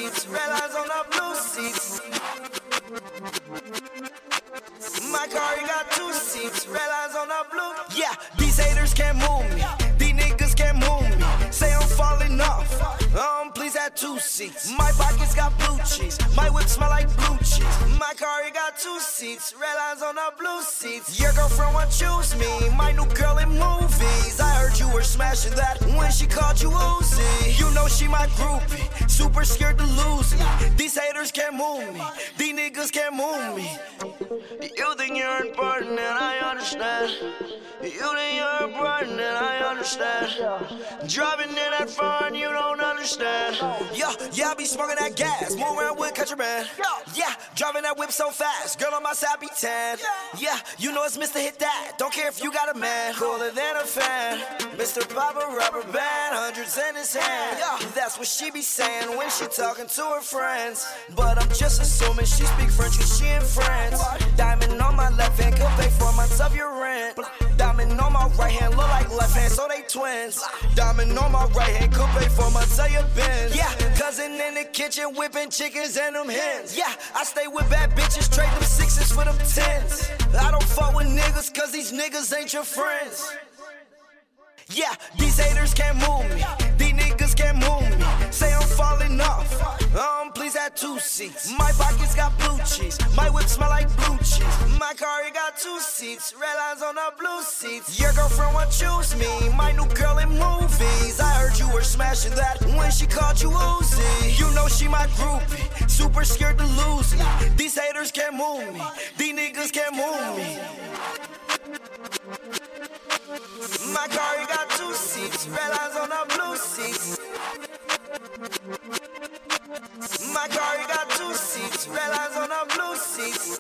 seats, red lines on the blue seats. My car, it got 2 seats, red lines on the blue. Yeah, these haters can't move me, these niggas can't move me. Say I'm falling off, please have 2 seats. My pockets got blue cheese, my whip smell like blue cheese. My car, it got 2 seats, red lines on the blue seats. Your girlfriend won't choose me, my new girl in movies. I heard you were smashing that when she called you Uzi. You know she my groupie, super scared to lose me. These haters can't move me, these niggas can't move me. You think you're important and I understand. You think you're important and I understand. Driving in that far and you don't understand. Yeah, I be smoking that gas, move around with country man. Yeah, driving that whip so fast, girl on my side be tan. Yeah, you know it's Mr. Hit That, don't care if you got a man. Cooler than a fan, Mr. Papa Rubber Band, hundreds in his hand. That's what she be saying when she talking to her friends. But I'm just assuming she speak French cause she in France. Diamond on my left hand could pay 4 months of your rent. Diamond on my right hand look like left hand, so they twins. Diamond on my right hand could pay 4 months of your Benz. Yeah, cousin in the kitchen whipping chickens and them hens. Yeah, I stay with bad bitches, trade them 6s for them 10s. I don't fuck with niggas cause these niggas ain't your friends. Yeah, these haters can't move me, these niggas can't move me. Say I'm falling off, please have 2 seats. My pockets got blue cheese, my whip smell like blue cheese. My car, it got 2 seats, red lines on the blue seats. Your girlfriend won't choose me, my new girl in movies. I heard you were smashing that when she called you Uzi. You know she my groupie, super scared to lose me. These haters can't move me, these niggas can't move me. My car, it got 2 seats, red lines on the blue seats.